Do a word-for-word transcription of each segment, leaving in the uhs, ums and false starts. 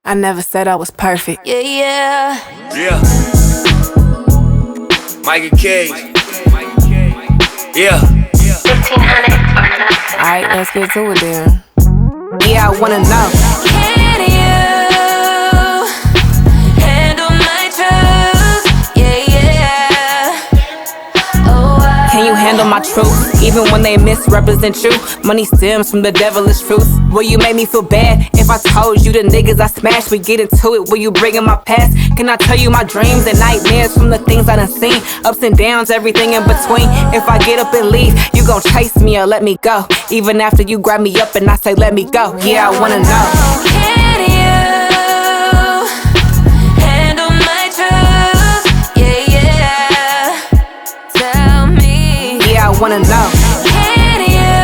I never said I was perfect. Yeah, yeah. Yeah. Micah Cage. Yeah. fifteen hundred or nothing. Alright, let's get to it then. Yeah, I wanna know. Can you handle my truth? Yeah, yeah. Oh, I Can you handle my truth, even when they misrepresent you? Money stems from the devilish truth. Will you make me feel bad if I told you the niggas I smashed? We get into it, will you bring in my past? Can I tell you my dreams and nightmares from the things I done seen? Ups and downs, everything in between. If I get up and leave, you gon' chase me or let me go? Even after you grab me up and I say let me go. Yeah, I wanna know. Can you handle my truth? Yeah, yeah. Tell me. Yeah, I wanna know. Can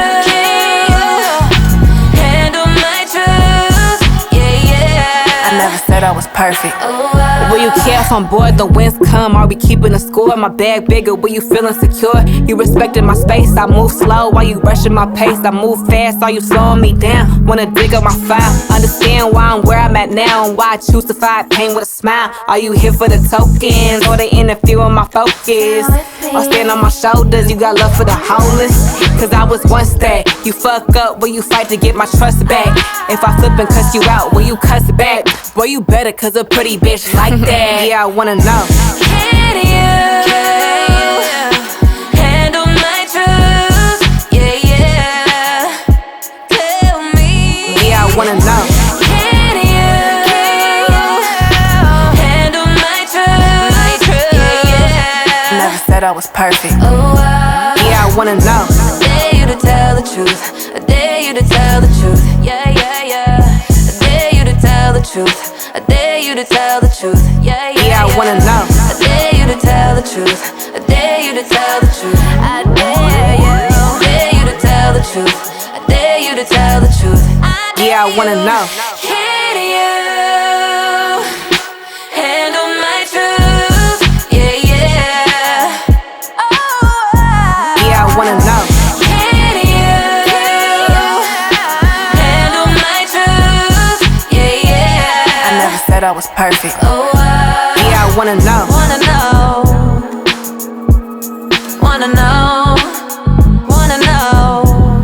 you handle my truth? Yeah, yeah. I never said I was perfect. Oh, I Will you care if I'm bored, the wins come? Are we keeping a score? My bag bigger, will you feel insecure? You respecting my space, I move slow while you rushing my pace. I move fast, are you slowing me down? Wanna dig up my file, understand why I'm where I'm at now and why I choose to fight pain with a smile. Are you here for the tokens or they interfere with my focus? Or stand on my shoulders, you got love for the homeless? Cause I was once that, you fuck up, will you fight to get my trust back? If I flip and cuss you out, will you cuss back? Boy, you better cause a pretty bitch like that. Yeah, I wanna know. Can you handle my truth? Yeah, yeah. Tell me. Yeah, I wanna know. Can you handle my truth? Yeah, yeah. Never said I was perfect. Oh, I Yeah, I wanna know. dare you to tell the truth. I dare you to tell the truth. Yeah, yeah, yeah. I dare you to tell the truth. I dare you to tell the truth. Yeah, yeah, Yeah, I wanna know. I dare you to tell the truth. I dare you to tell the truth. I dare you. I dare you to tell the truth. I dare you to tell the truth. I dare Yeah, I wanna know. Can you handle my truth? Yeah, yeah. Oh, I Yeah, I wanna know. Can you handle my truth? Yeah, yeah. I never said I was perfect. Oh, I Yeah, I wanna know. wanna know, wanna know, wanna know,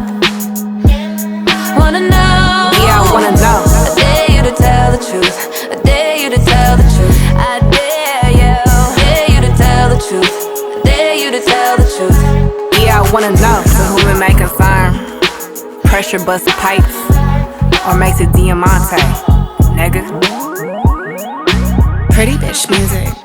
wanna know. Yeah, I wanna know. I dare you to tell the truth. I dare you to tell the truth. I dare you. I dare you to tell the truth. I dare you to tell the truth. Yeah, I wanna know. To whom it may concern, pressure bust pipes or makes it diamante, nigga. Pretty bitch music.